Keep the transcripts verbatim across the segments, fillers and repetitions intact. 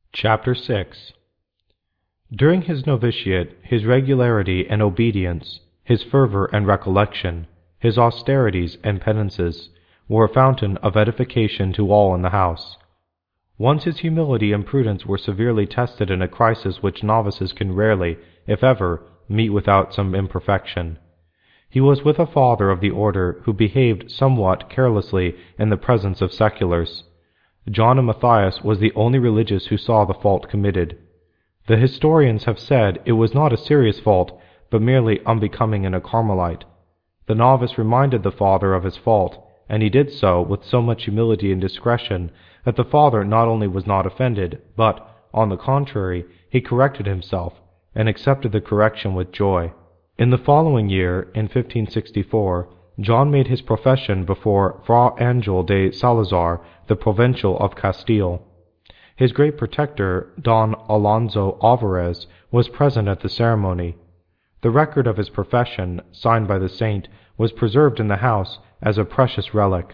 Chapter six. During his novitiate, his regularity and obedience, his fervor and recollection, his austerities and penances, were a fountain of edification to all in the house. Once his humility and prudence were severely tested in a crisis which novices can rarely, if ever, meet without some imperfection. He was with a father of the order who behaved somewhat carelessly in the presence of seculars. John of Matthias was the only religious who saw the fault committed. The historians have said it was not a serious fault, but merely unbecoming in a Carmelite. The novice reminded the father of his fault, and he did so with so much humility and discretion that the father not only was not offended, but, on the contrary, he corrected himself, and accepted the correction with joy. In the following year, in fifteen sixty-four, John made his profession before Fra Angel de Salazar, the Provincial of Castile. His great protector, Don Alonso Alvarez, was present at the ceremony. The record of his profession, signed by the saint, was preserved in the house as a precious relic.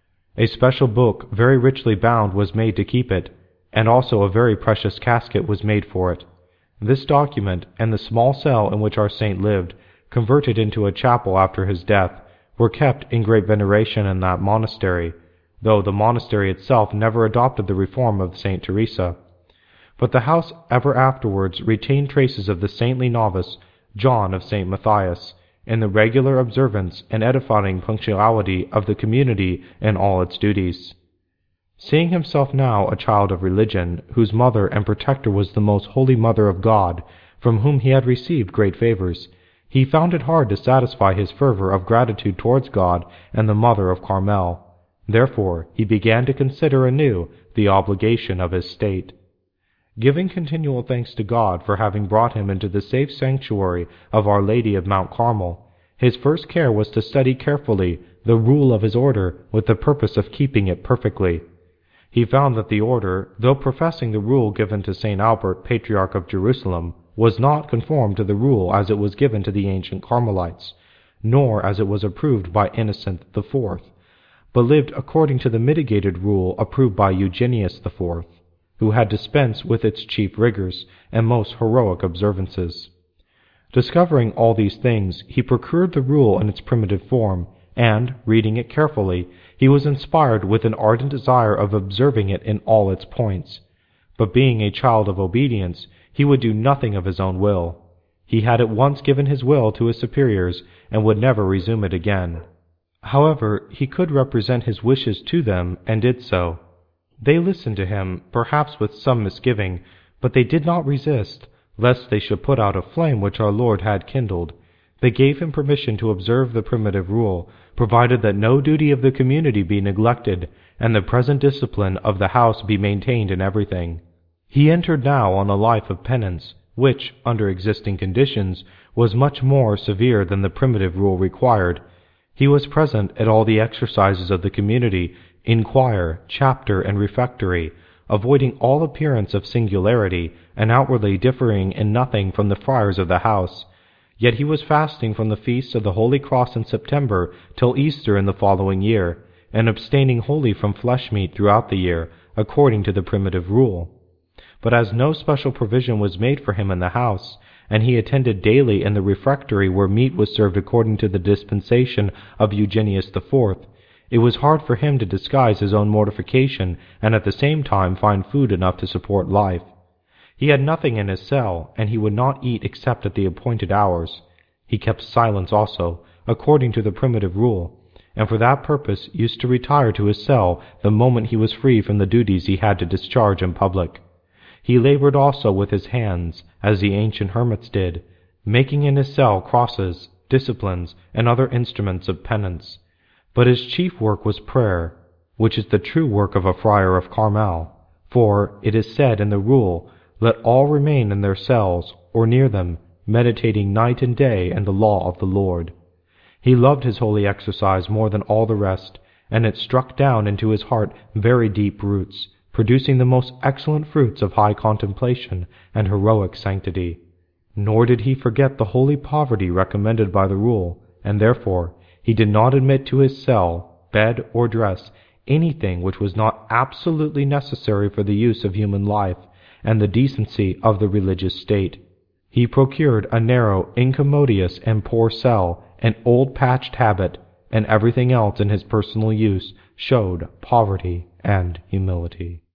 A special book, very richly bound, was made to keep it, and also a very precious casket was made for it. This document, and the small cell in which our saint lived, converted into a chapel after his death, were kept in great veneration in that monastery, though the monastery itself never adopted the reform of Saint Teresa. But the house ever afterwards retained traces of the saintly novice, John of Saint Matthias, in the regular observance and edifying punctuality of the community in all its duties. Seeing himself now a child of religion, whose mother and protector was the most holy Mother of God, from whom he had received great favors, he found it hard to satisfy his fervor of gratitude towards God and the Mother of Carmel. Therefore he began to consider anew the obligation of his state. Giving continual thanks to God for having brought him into the safe sanctuary of Our Lady of Mount Carmel, his first care was to study carefully the rule of his order with the purpose of keeping it perfectly. He found that the order, though professing the rule given to Saint Albert, Patriarch of Jerusalem, was not conformed to the rule as it was given to the ancient Carmelites, nor as it was approved by Innocent the Fourth, but lived according to the mitigated rule approved by Eugenius the Fourth, who had dispensed with its chief rigors and most heroic observances. Discovering all these things, he procured the rule in its primitive form, and, reading it carefully, he was inspired with an ardent desire of observing it in all its points. But being a child of obedience, he would do nothing of his own will. He had at once given his will to his superiors, and would never resume it again. However, he could represent his wishes to them, and did so. They listened to him, perhaps with some misgiving, but they did not resist, lest they should put out a flame which our Lord had kindled. They gave him permission to observe the primitive rule, provided that no duty of the community be neglected, and the present discipline of the house be maintained in everything. He entered now on a life of penance, which, under existing conditions, was much more severe than the primitive rule required. He was present at all the exercises of the community, in choir, chapter, and refectory, avoiding all appearance of singularity, and outwardly differing in nothing from the friars of the house. Yet he was fasting from the feast of the Holy Cross in September till Easter in the following year, and abstaining wholly from flesh meat throughout the year, according to the primitive rule. But as no special provision was made for him in the house, and he attended daily in the refectory where meat was served according to the dispensation of Eugenius the Fourth, it was hard for him to disguise his own mortification and at the same time find food enough to support life. He had nothing in his cell, and he would not eat except at the appointed hours. He kept silence also, according to the primitive rule, and for that purpose used to retire to his cell the moment he was free from the duties he had to discharge in public. He labored also with his hands, as the ancient hermits did, making in his cell crosses, disciplines, and other instruments of penance. But his chief work was prayer, which is the true work of a friar of Carmel, for it is said in the rule, "Let all remain in their cells, or near them, meditating night and day in the law of the Lord." He loved his holy exercise more than all the rest, and it struck down into his heart very deep roots, producing the most excellent fruits of high contemplation and heroic sanctity. Nor did he forget the holy poverty recommended by the rule, and therefore he did not admit to his cell, bed, or dress anything which was not absolutely necessary for the use of human life, and the decency of the religious state. He procured a narrow, incommodious, and poor cell, an old patched habit, and everything else in his personal use showed poverty and humility.